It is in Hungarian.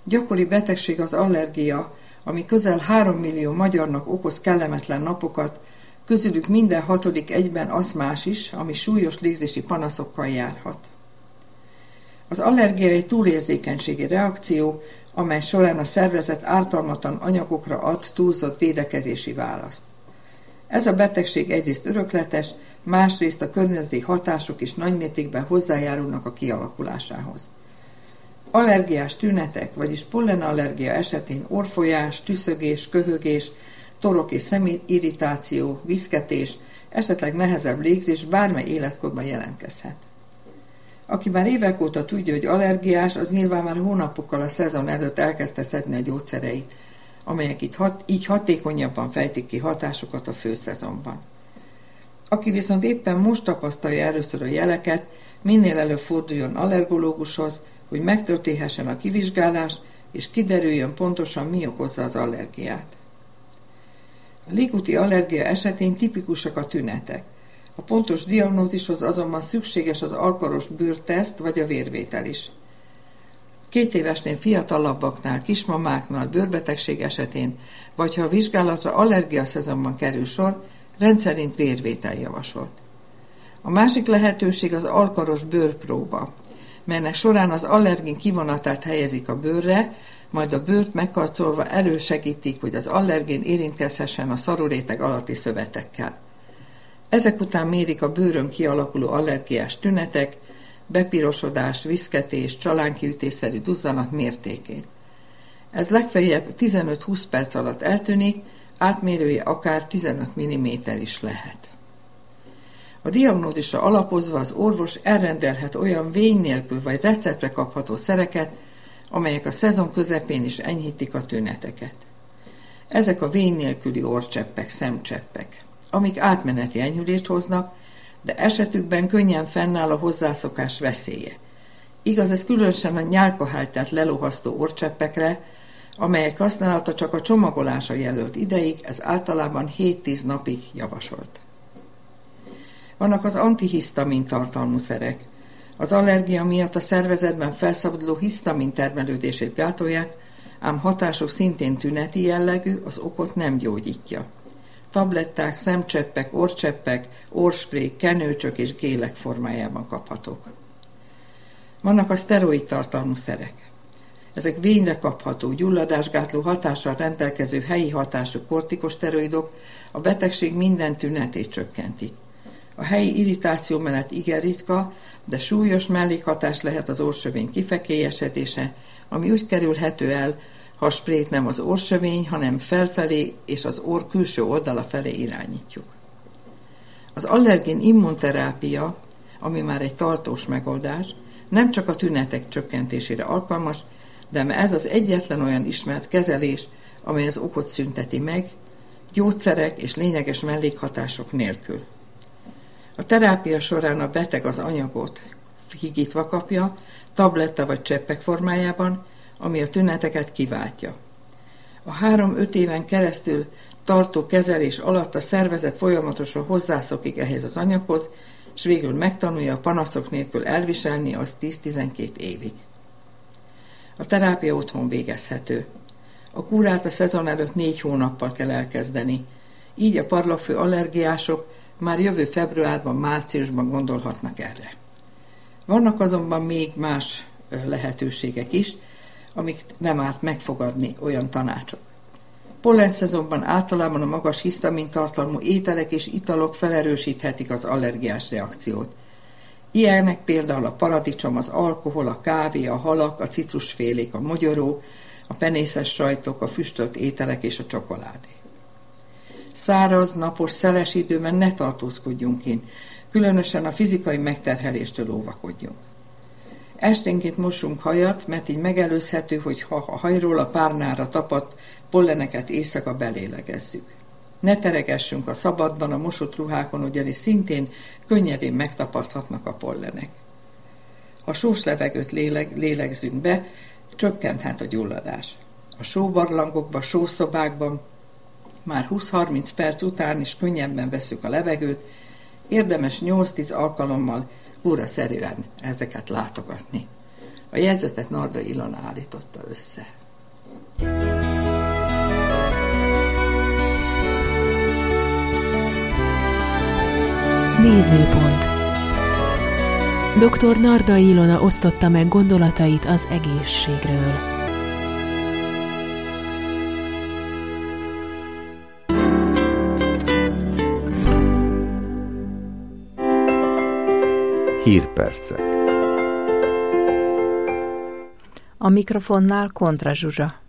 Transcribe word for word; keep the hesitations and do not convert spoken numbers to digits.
Gyakori betegség az allergia, ami közel három millió magyarnak okoz kellemetlen napokat, közülük minden hatodik egyben aszmás is, ami súlyos légzési panaszokkal járhat. Az allergia egy túlérzékenységi reakció, amely során a szervezet ártalmatlan anyagokra ad túlzott védekezési választ. Ez a betegség egyrészt örökletes, másrészt a környezeti hatások is nagymértékben hozzájárulnak a kialakulásához. Allergiás tünetek, vagyis pollenallergia esetén orrfolyás, tüszögés, köhögés, torok és szemirritáció, viszketés, esetleg nehezebb légzés bármely életkorban jelentkezhet. Aki már évek óta tudja, hogy allergiás, az nyilván már hónapokkal a szezon előtt elkezdte szedni a gyógyszereit, amelyek itt hat, így hatékonyabban fejtik ki hatásukat a főszezonban. Aki viszont éppen most tapasztalja először a jeleket, minél előbb forduljon allergológushoz, hogy megtörténhessen a kivizsgálás, és kiderüljön pontosan, mi okozza az allergiát. A légúti allergia esetén tipikusak a tünetek. A pontos diagnózishoz azonban szükséges az alkaros bőrteszt vagy a vérvétel is. Két évesnél fiatalabbaknál, kismamáknál, bőrbetegség esetén, vagy ha a vizsgálatra allergia szezonban kerül sor, rendszerint vérvétel javasolt. A másik lehetőség az alkaros bőrpróba, melynek során az allergén kivonatát helyezik a bőrre, majd a bőrt megkarcolva elősegítik, hogy az allergén érintkezhessen a szaruréteg alatti szövetekkel. Ezek után mérik a bőrön kialakuló allergiás tünetek, bepirosodás, viszketés, csalánkiütésszerű duzzanat mértékét. Ez legfeljebb tizenöt-húsz perc alatt eltűnik, átmérője akár tizenöt milliméter is lehet. A diagnózisra alapozva az orvos elrendelhet olyan vény nélkül vagy receptre kapható szereket, amelyek a szezon közepén is enyhítik a tüneteket. Ezek a vény nélküli orrcseppek, szemcseppek, amik átmeneti enyhülést hoznak, de esetükben könnyen fennáll a hozzászokás veszélye. Igaz, ez különösen a nyálkahártyát lelohasztó orrcseppekre, amelyek használata csak a csomagolása jelölt ideig, ez általában hét-tíz napig javasolt. Vannak az antihisztamin tartalmú szerek. Az allergia miatt a szervezetben felszabaduló hisztamin termelődését gátolják, ám hatásuk szintén tüneti jellegű, az okot nem gyógyítja. Tabletták, szemcseppek, orrcseppek, orrsprék, kenőcsök és gélek formájában kaphatók. Vannak a szteroid tartalmú szerek. Ezek vényre kapható, gyulladásgátló hatással rendelkező helyi hatású kortikosteroidok a betegség minden tünetét csökkentik. A helyi irritáció mellett igen ritka, de súlyos mellékhatás lehet az orrsövény kifekélyesedése, ami úgy kerülhető el, ha a sprét nem az orrsövény, hanem felfelé és az orr külső oldala felé irányítjuk. Az allergén immunterápia, ami már egy tartós megoldás, nem csak a tünetek csökkentésére alkalmas, de ez az egyetlen olyan ismert kezelés, amely az okot szünteti meg, gyógyszerek és lényeges mellékhatások nélkül. A terápia során a beteg az anyagot higítva kapja, tabletta vagy cseppek formájában, ami a tüneteket kiváltja. A három-öt éven keresztül tartó kezelés alatt a szervezet folyamatosan hozzászokik ehhez az anyaghoz, és végül megtanulja a panaszok nélkül elviselni azt tíz-tizenkét évig. A terápia otthon végezhető. A kúrát a szezon előtt négy hónappal kell elkezdeni, így a parlagfő allergiások már jövő februárban, márciusban gondolhatnak erre. Vannak azonban még más lehetőségek is, amik nem árt megfogadni olyan tanácsok. Pollenszezonban általában a magas hisztamin tartalmú ételek és italok felerősíthetik az allergiás reakciót. Ilyenek például a paradicsom, az alkohol, a kávé, a halak, a citrusfélék, a mogyoró, a penészes sajtok, a füstölt ételek és a csokoládé. Száraz, napos, szeles időben ne tartózkodjunk kint, különösen a fizikai megterheléstől óvakodjunk. Esténként mossunk hajat, mert így megelőzhető, hogy ha a hajról a párnára tapadt polleneket éjszaka belélegezzük. Ne teregessünk a szabadban, a mosott ruhákon, ugyanis szintén könnyedén megtapadhatnak a pollenek. Ha sós levegőt léleg, lélegzünk be, csökkenthet a gyulladás. A sóbarlangokban, sószobákban már húsz-harminc perc után is könnyebben vesszük a levegőt, érdemes nyolc-tíz alkalommal úraszerűen ezeket látogatni. A jegyzetet Narda Ilona állította össze. Nézőpont. doktor Narda Ilona osztotta meg gondolatait az egészségről. Hírpercek. A mikrofonnál Kontra Zsuzsa.